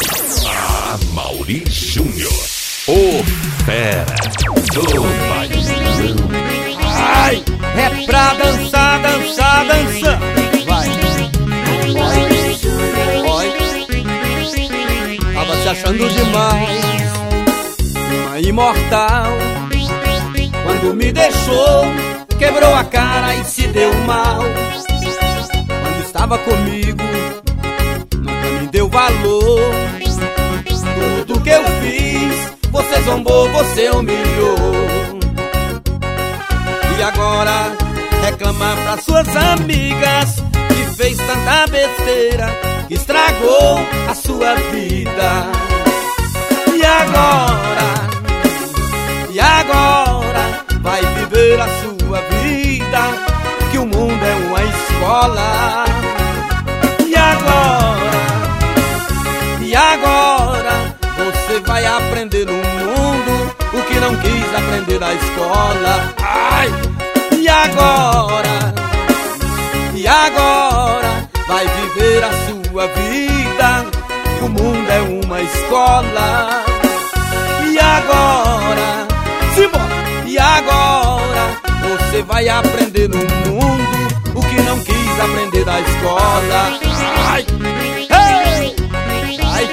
Amaury Júnior, o fera do bailão. Ai, é pra dançar, dançar, dançar. Vai. Oi. Tava se achando demais, uma imortal. Quando me deixou, quebrou a cara e se deu mal. Quando estava comigo, nunca me deu valor. Tudo que eu fiz, você zombou, você humilhou. E agora reclamar pras suas amigas que fez tanta besteira, que estragou a sua vida. E agora vai viver a sua vida, que o mundo é uma escola. E agora você vai aprender no mundo o que não quis aprender na escola. Ai! E agora vai viver a sua vida, que o mundo é uma escola. E agora, simbora! E agora você vai aprender no mundo o que não quis aprender na escola. Ai! Hey! Ai!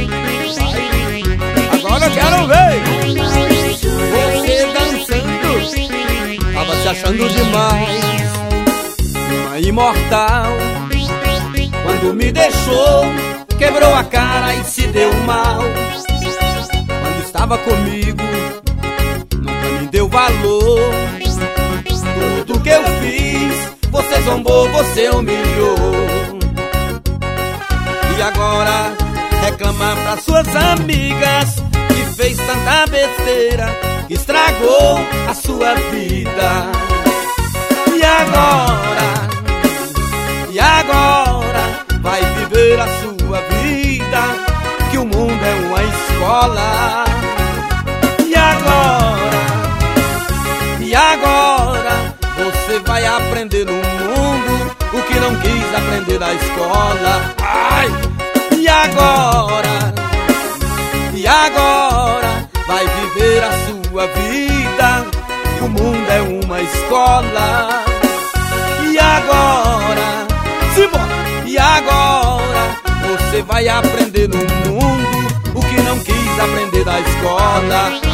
Agora eu quero ver você dançando. Tava se achando demais, uma imortal. Quando me deixou, quebrou a cara e se deu mal. Quando estava comigo, nunca me deu valor. Tudo que eu fiz, você zombou, você humilhou. E agora reclamar pras suas amigas que fez tanta besteira, que estragou a sua vida. E agora vai viver a sua vida, que o mundo é uma escola. E agora você vai aprender no mundo o que não quis aprender na escola. Ai! E agora vai viver a sua vida, que o mundo é uma escola. E agora, simbora! E agora você vai aprender no mundo o que não quis aprender na escola.